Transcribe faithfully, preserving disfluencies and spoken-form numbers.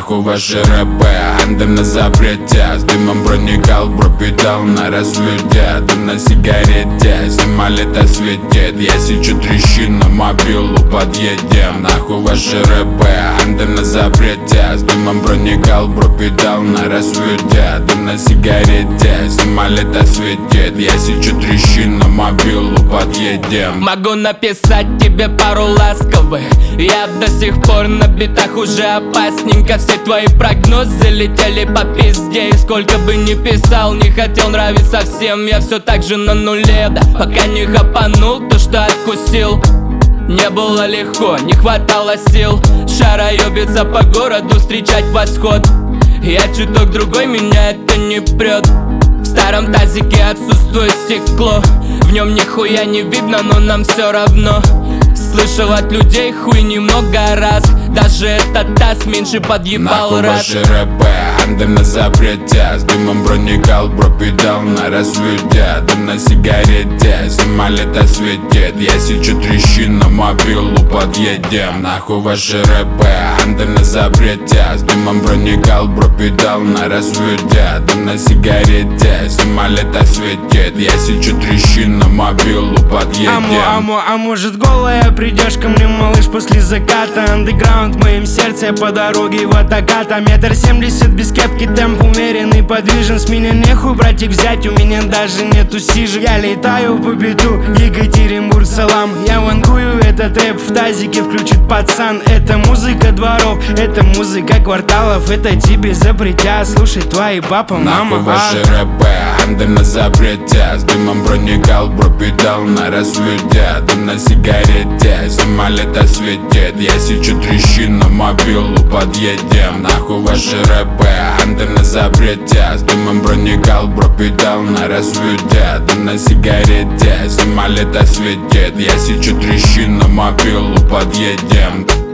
нахуй ваши рэпы, андер на запрете. С дымом проникал, пропитал на рассвете. Дым на сигарете, зима лето светит. Я сечу трещину, мобилу подъедем. Нахуй ваши рэпы, андер на запрете. С дымом проникал, пропитал на рассвете. Дым на сигарете, зима лето светит. Я сечу трещину, мобилу подъедем. Могу написать тебе пару ласковых. Я до сих пор на битах, уже опасненько. Все твои прогнозы летели по пизде. И сколько бы ни писал, не хотел нравиться всем. Я все так же на нуле, да, пока не хапанул то, что откусил. Не было легко, не хватало сил. Шароебиться по городу, встречать восход. Я чуток другой, меня это не прет. В старом тазике отсутствует стекло. В нем нихуя не видно, но нам все равно. Слышал от людей хуй немного раз. Даже этот таз меньше подъебал нахуй раз. ваши рэпы, андер на запрете. С дымом проникал, пропитал на рассвете. Дым на сигарете, зима лето светит. Я сечу трещину, мобилу подъедем. Нахуй ваши рэпы, андер на запрете. С дымом проникал, пропитал на рассвете. Дым на сигарете, зима лето светит. Я сечу трещину, мобилу подъедем. Амо, амо, а может голая придешь ко мне, малыш, после заката. Андеграунд в моем сердце, по дороге в атаката. Метр семьдесят без кепки, темп умеренный, подвижен. С меня нехуй, братик, взять, у меня даже нету сижек. Я летаю по биту, Екатеринбург, салам. Я вангую этот рэп в тазике, включит пацан. Это музыка дворов, это музыка кварталов. Это тебе запретят слушать твои папа, мама. Нахуй ваши рэпы, андер на запрете. С дымом проникал, пропитал на рассвете. Дым на сигарете, зима лето светит. Я сечу трещину, мобилу подъедем. Нахуй ваши рэпы, андер на запрете. С дымом проникал, пропитал на рассвете. Дым на сигарете, зима лето светит. Я сечу трещину, мобилу подъедем.